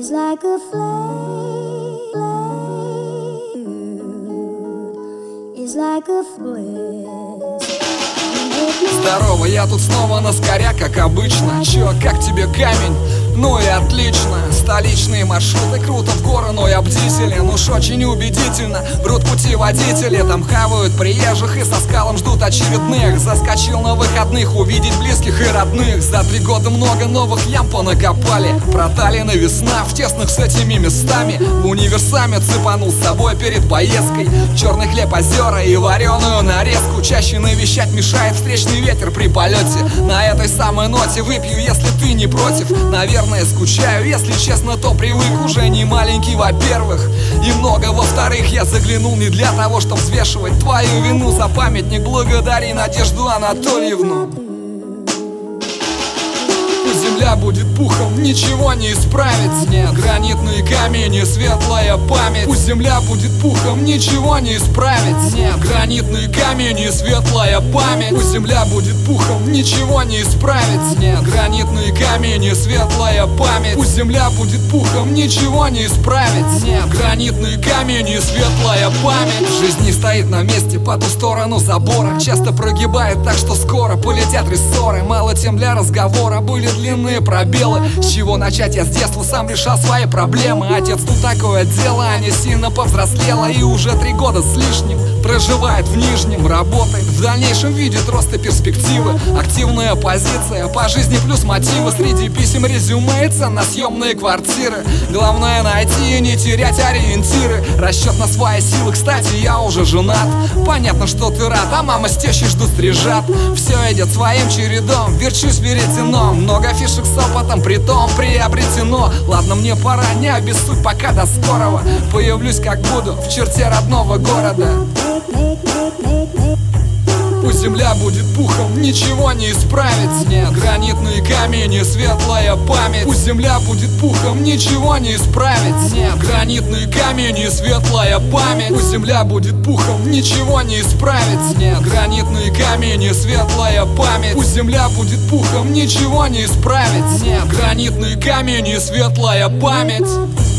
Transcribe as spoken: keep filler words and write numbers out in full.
is like a flame, is like a flash. Здорово, я тут снова на скоря, как обычно. Чё, как тебе камень? Ну и отлично. Столичные маршруты круто в горы, но я бдителен. Уж очень убедительно врут пути водители. Там хавают приезжих и со скалом ждут очередных. Заскочил на выходных увидеть близких и родных. За три года много новых ям понакопали. Проталина весна в тесных с этими местами. В универсаме цепанул с собой перед поездкой. Черный хлеб, озера и вареную нарезку. Чаще навещать мешает встречный ветер при полете. На этой самой ноте выпью, если ты не против. Наверное, скучаю, если честно, то привык. Уже не маленький, во-первых, и много, во-вторых. Я заглянул не для того, чтобы взвешивать твою вину. За памятник благодари Надежду Анатольевну. Земля будет пухом, ничего не исправить. Нет, гранитные камни, светлая память. Пусть земля будет пухом, ничего не исправить. Нет, гранитные камни, светлая память. Пусть земля будет пухом, ничего не исправить. Нет, гранитные камни, светлая память. Пусть земля будет пухом, ничего не исправить. Нет, гранитные камни, светлая память. Жизнь не стоит на месте по ту сторону забора. Часто прогибает так, что скоро полетят рессоры. Мало тем для разговора, были длинные пробелы. С чего начать? Я с детства сам решал свои проблемы. Отец, ну такое дело, Аня сильно повзрослела и уже три года с лишним проживает в Нижнем, работает. В дальнейшем видит рост и перспективы. Активная позиция по жизни плюс мотивы. Среди писем резюме и цен на съемные квартиры. Главное найти и не терять ориентиры. Расчет на свои силы, кстати, я уже женат. Понятно, что ты рад, а мама с тещей ждут стрижат. Все идет своим чередом, верчусь веретеном. Много фишек с опытом, притом приобретено. Ладно, мне пора, не обессудь, пока до скорого. Появлюсь как буду в черте родного города. Пусть земля будет пухом, ничего не исправить. Нет, гранитные камни, светлая память. Пусть земля будет пухом, ничего не исправить. Нет, гранитные камни, светлая память. Пусть земля будет пухом, ничего не исправить. Нет, гранитные камни, светлая память. Пусть земля будет пухом, ничего не исправить. Нет, гранитные камни, светлая память.